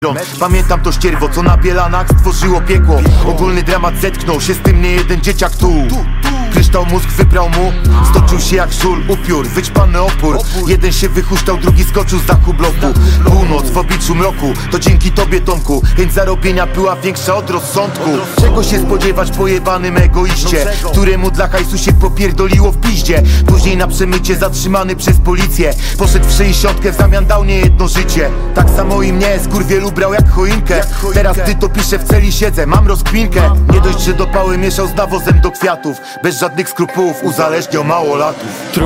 Pamiętam to ścierwo, co na Bielanach stworzyło piekło. Ogólny dramat zetknął się z tym niejeden dzieciak tu. Kryształ mózg wybrał mu, stoczył się jak żul, upiór, wyćpany opór. Jeden się wychuśtał, drugi skoczył z dachu bloku. Północ w obliczu mroku, to dzięki tobie, Tomku. Chęć zarobienia była większa od rozsądku. Czego się spodziewać pojebanym egoiście, któremu dla hajsu się popierdoliło w piździe. Później na przemycie zatrzymany przez policję. Poszedł w 60, w zamian dał niejedno życie. Tak samo i mnie skurwiel ubrał jak choinkę. Teraz gdy to piszę w celi siedzę, mam rozkminkę. Nie dość, że do pały mieszał z nawozem do kwiatów. Bez żadnych skrupułów uzależniał małolatów.